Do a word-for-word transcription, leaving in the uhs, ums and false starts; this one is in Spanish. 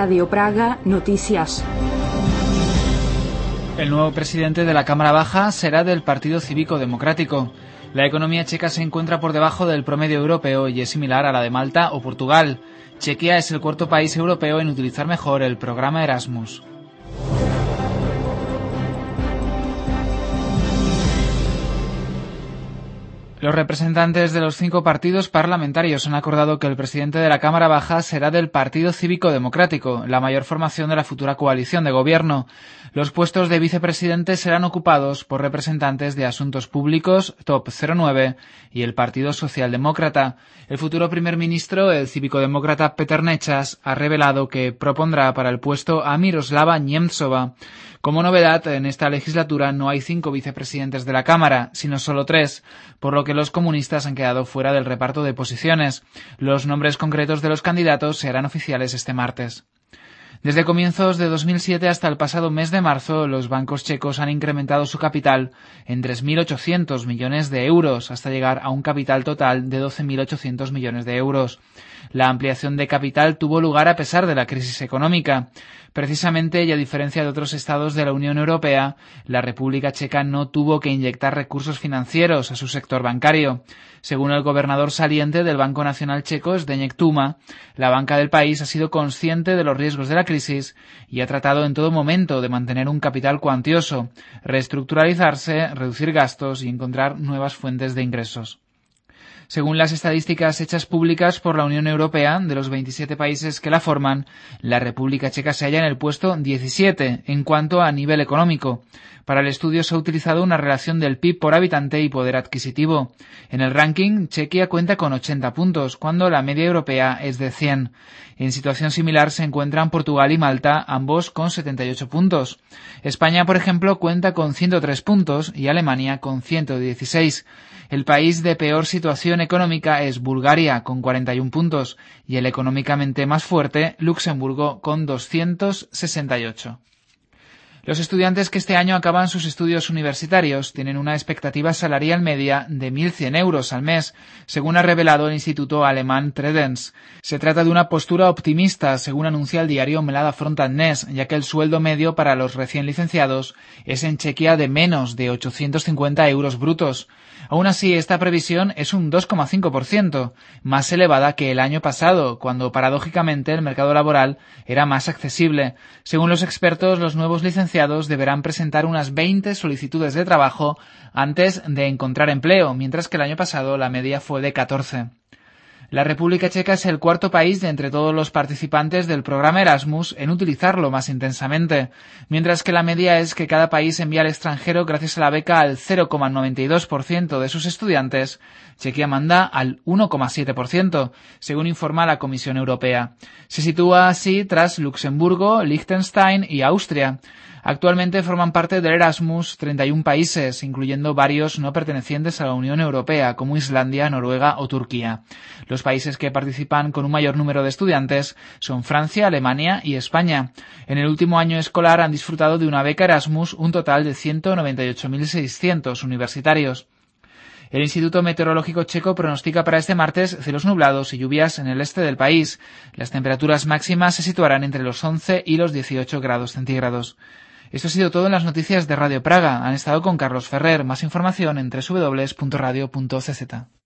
Radio Praga Noticias. El nuevo presidente de la Cámara Baja será del Partido Cívico Democrático. La economía checa se encuentra por debajo del promedio europeo y es similar a la de Malta o Portugal. Chequia es el cuarto país europeo en utilizar mejor el programa Erasmus. Los representantes de los cinco partidos parlamentarios han acordado que el presidente de la Cámara Baja será del Partido Cívico Democrático, la mayor formación de la futura coalición de gobierno. Los puestos de vicepresidente serán ocupados por representantes de Asuntos Públicos, Top cero nueve, y el Partido Socialdemócrata. El futuro primer ministro, el cívico-demócrata Peter Nečas, ha revelado que propondrá para el puesto a Miroslava Němcová. Como novedad, en esta legislatura no hay cinco vicepresidentes de la Cámara, sino solo tres, por lo que los comunistas han quedado fuera del reparto de posiciones. Los nombres concretos de los candidatos se harán oficiales este martes. Desde comienzos de dos mil siete hasta el pasado mes de marzo, los bancos checos han incrementado su capital en tres mil ochocientos millones de euros, hasta llegar a un capital total de doce mil ochocientos millones de euros. La ampliación de capital tuvo lugar a pesar de la crisis económica. Precisamente, y a diferencia de otros estados de la Unión Europea, la República Checa no tuvo que inyectar recursos financieros a su sector bancario. Según el gobernador saliente del Banco Nacional Checo, Zdeněk Tuma, la banca del país ha sido consciente de los riesgos de la crisis y ha tratado en todo momento de mantener un capital cuantioso, reestructuralizarse, reducir gastos y encontrar nuevas fuentes de ingresos. Según las estadísticas hechas públicas por la Unión Europea, de los veintisiete países que la forman, la República Checa se halla en el puesto diecisiete en cuanto a nivel económico. Para el estudio se ha utilizado una relación del P I B por habitante y poder adquisitivo. En el ranking, Chequia cuenta con ochenta puntos, cuando la media europea es de cien. En situación similar se encuentran Portugal y Malta, ambos con setenta y ocho puntos. España, por ejemplo, cuenta con ciento tres puntos y Alemania con ciento dieciséis. El país de peor situación económica es Bulgaria, con cuarenta y un puntos, y el económicamente más fuerte, Luxemburgo, con doscientos sesenta y ocho. Los estudiantes que este año acaban sus estudios universitarios tienen una expectativa salarial media de mil cien euros al mes, según ha revelado el instituto alemán Tredens. Se trata de una postura optimista, según anuncia el diario Mlada Frontadnes, ya que el sueldo medio para los recién licenciados es en Chequia de menos de ochocientos cincuenta euros brutos. Aún así, esta previsión es un dos coma cinco por ciento, más elevada que el año pasado, cuando paradójicamente el mercado laboral era más accesible. Según los expertos, los nuevos licenciados deberán presentar unas veinte solicitudes de trabajo antes de encontrar empleo, mientras que el año pasado la media fue de catorce. La República Checa es el cuarto país de entre todos los participantes del programa Erasmus en utilizarlo más intensamente, mientras que la media es que cada país envía al extranjero gracias a la beca al cero coma noventa y dos por ciento de sus estudiantes. Chequia manda al uno coma siete por ciento, según informa la Comisión Europea. Se sitúa así tras Luxemburgo, Liechtenstein y Austria. Actualmente forman parte del Erasmus treinta y un países, incluyendo varios no pertenecientes a la Unión Europea, como Islandia, Noruega o Turquía. Los países que participan con un mayor número de estudiantes son Francia, Alemania y España. En el último año escolar han disfrutado de una beca Erasmus un total de ciento noventa y ocho mil seiscientos universitarios. El Instituto Meteorológico Checo pronostica para este martes cielos nublados y lluvias en el este del país. Las temperaturas máximas se situarán entre los once y los dieciocho grados centígrados. Esto ha sido todo en las noticias de Radio Praga. Han estado con Carlos Ferrer. Más información en doble u doble u doble u punto radio punto c z.